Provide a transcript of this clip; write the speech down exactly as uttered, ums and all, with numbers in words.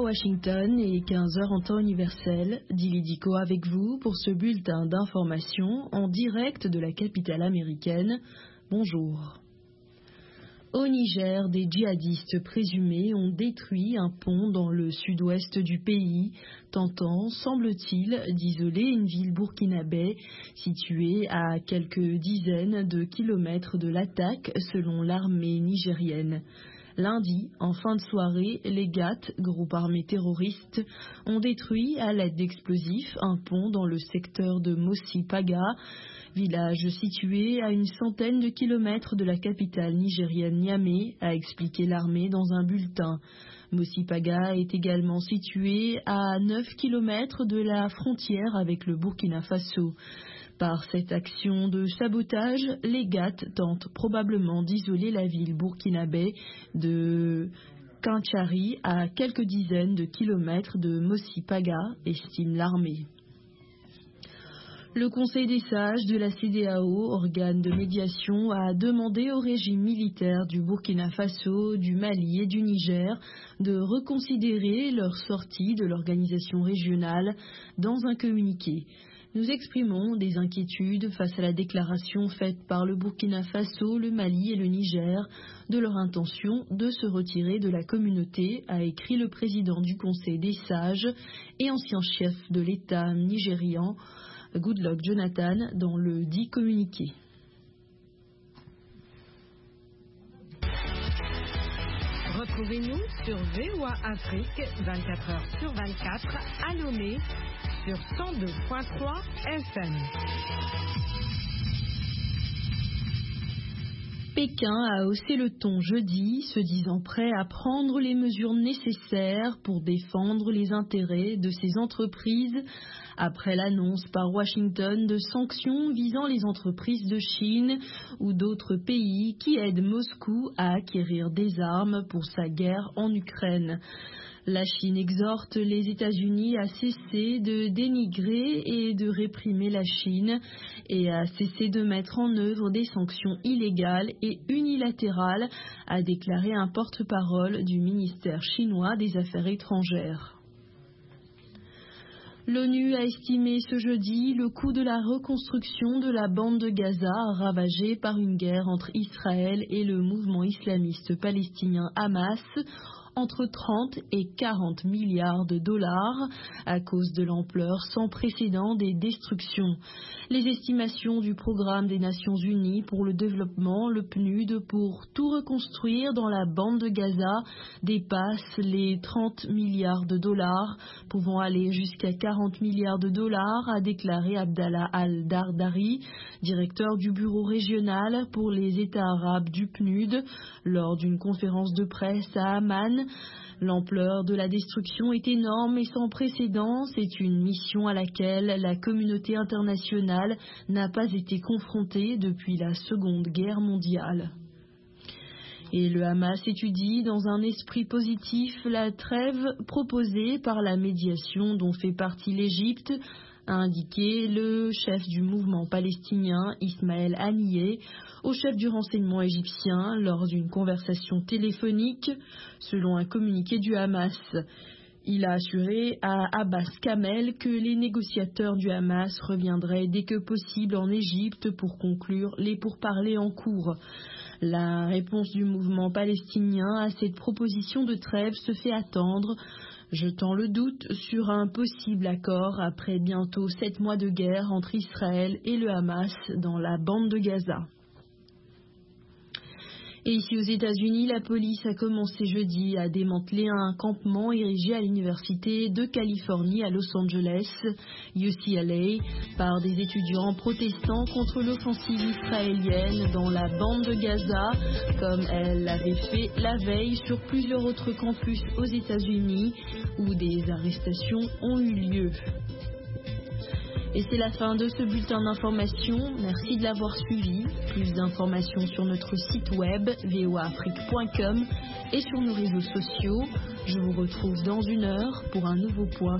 Washington et quinze heures en temps universel. Dili Diko avec vous pour ce bulletin d'information en direct de la capitale américaine. Bonjour. Au Niger, des djihadistes présumés ont détruit un pont dans le sud-ouest du pays, tentant, semble-t-il, d'isoler une ville burkinabé située à quelques dizaines de kilomètres de l'attaque selon l'armée nigérienne. Lundi, en fin de soirée, les G A T, groupe armé terroriste, ont détruit à l'aide d'explosifs un pont dans le secteur de Mossi Paga, village situé à une centaine de kilomètres de la capitale nigérienne Niamey, a expliqué l'armée dans un bulletin. Mossi Paga est également situé à neuf kilomètres de la frontière avec le Burkina Faso. Par cette action de sabotage, les G A T tentent probablement d'isoler la ville burkinabé de Kinchari à quelques dizaines de kilomètres de Mossi Paga, estime l'armée. Le Conseil des sages de la C E D E A O, organe de médiation, a demandé au régime militaire du Burkina Faso, du Mali et du Niger de reconsidérer leur sortie de l'organisation régionale dans un communiqué. Nous exprimons des inquiétudes face à la déclaration faite par le Burkina Faso, le Mali et le Niger de leur intention de se retirer de la communauté, a écrit le président du Conseil des sages et ancien chef de l'État nigérian, Goodluck Jonathan, dans le dit communiqué. Retrouvez-nous sur V O A Afrique vingt-quatre heures sur vingt-quatre à Lomé sur cent deux virgule trois F M. Pékin a haussé le ton jeudi, se disant prêt à prendre les mesures nécessaires pour défendre les intérêts de ses entreprises après l'annonce par Washington de sanctions visant les entreprises de Chine ou d'autres pays qui aident Moscou à acquérir des armes pour sa guerre en Ukraine. La Chine exhorte les États-Unis à cesser de dénigrer et de réprimer la Chine et à cesser de mettre en œuvre des sanctions illégales et unilatérales, a déclaré un porte-parole du ministère chinois des Affaires étrangères. L'ONU a estimé ce jeudi le coût de la reconstruction de la bande de Gaza ravagée par une guerre entre Israël et le mouvement islamiste palestinien Hamas entre trente et quarante milliards de dollars à cause de l'ampleur sans précédent des destructions. Les estimations du programme des Nations Unies pour le développement, le P N U D, pour tout reconstruire dans la bande de Gaza dépassent les trente milliards de dollars, pouvant aller jusqu'à quarante milliards de dollars, a déclaré Abdallah Al-Dardari, directeur du bureau régional pour les États arabes du P N U D, lors d'une conférence de presse à Amman. L'ampleur de la destruction est énorme et sans précédent. C'est une mission à laquelle la communauté internationale n'a pas été confrontée depuis la Seconde Guerre mondiale. Et le Hamas étudie dans un esprit positif la trêve proposée par la médiation dont fait partie l'Égypte, a indiqué le chef du mouvement palestinien Ismaël Haniyeh au chef du renseignement égyptien lors d'une conversation téléphonique, selon un communiqué du Hamas. Il a assuré à Abbas Kamel que les négociateurs du Hamas reviendraient dès que possible en Égypte pour conclure les pourparlers en cours. La réponse du mouvement palestinien à cette proposition de trêve se fait attendre, jetant le doute sur un possible accord après bientôt sept mois de guerre entre Israël et le Hamas dans la bande de Gaza. Et ici aux États-Unis, la police a commencé jeudi à démanteler un campement érigé à l'université de Californie à Los Angeles, U C L A, par des étudiants protestant contre l'offensive israélienne dans la bande de Gaza, comme elle l'avait fait la veille sur plusieurs autres campus aux États-Unis où des arrestations ont eu lieu. Et c'est la fin de ce bulletin d'information. Merci de l'avoir suivi. Plus d'informations sur notre site web v o a afrique point com et sur nos réseaux sociaux. Je vous retrouve dans une heure pour un nouveau point